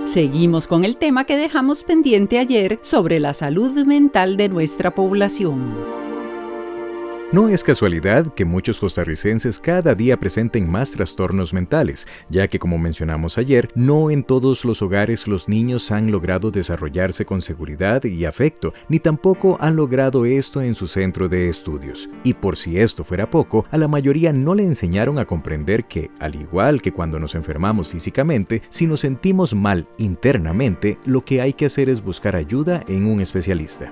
Seguimos con el tema que dejamos pendiente ayer sobre la salud mental de nuestra población. No es casualidad que muchos costarricenses cada día presenten más trastornos mentales, ya que, como mencionamos ayer, no en todos los hogares los niños han logrado desarrollarse con seguridad y afecto, ni tampoco han logrado esto en su centro de estudios. Y por si esto fuera poco, a la mayoría no le enseñaron a comprender que, al igual que cuando nos enfermamos físicamente, si nos sentimos mal internamente, lo que hay que hacer es buscar ayuda en un especialista.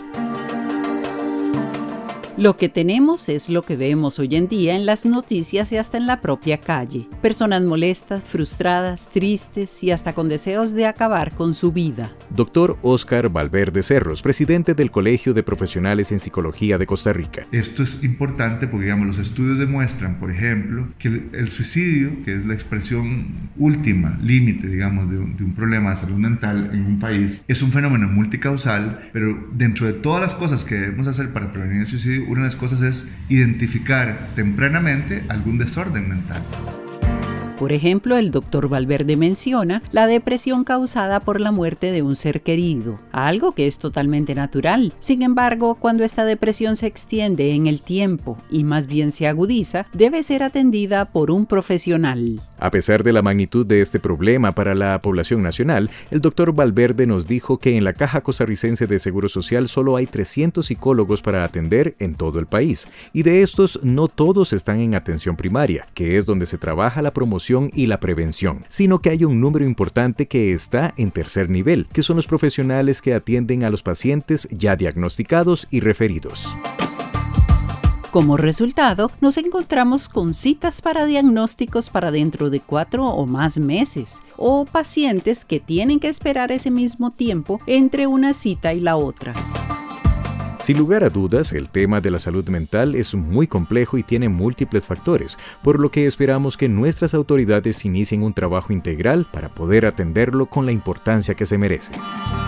Lo que tenemos es lo que vemos hoy en día en las noticias y hasta en la propia calle. Personas molestas, frustradas, tristes y hasta con deseos de acabar con su vida. Dr. Óscar Valverde Cerros, presidente del Colegio de Profesionales en Psicología de Costa Rica. Esto es importante porque, los estudios demuestran, por ejemplo, que el suicidio, que es la expresión última, límite, de un problema de salud mental en un país, es un fenómeno multicausal, pero dentro de todas las cosas que debemos hacer para prevenir el suicidio, una de las cosas es identificar tempranamente algún desorden mental. Por ejemplo, el doctor Valverde menciona la depresión causada por la muerte de un ser querido, algo que es totalmente natural. Sin embargo, cuando esta depresión se extiende en el tiempo y más bien se agudiza, debe ser atendida por un profesional. A pesar de la magnitud de este problema para la población nacional, el doctor Valverde nos dijo que en la Caja Costarricense de Seguro Social solo hay 300 psicólogos para atender en todo el país, y de estos no todos están en atención primaria, que es donde se trabaja la promoción y la prevención, sino que hay un número importante que está en tercer nivel, que son los profesionales que atienden a los pacientes ya diagnosticados y referidos. Como resultado, nos encontramos con citas para diagnósticos para dentro de 4 o más meses, o pacientes que tienen que esperar ese mismo tiempo entre una cita y la otra. Sin lugar a dudas, el tema de la salud mental es muy complejo y tiene múltiples factores, por lo que esperamos que nuestras autoridades inicien un trabajo integral para poder atenderlo con la importancia que se merece.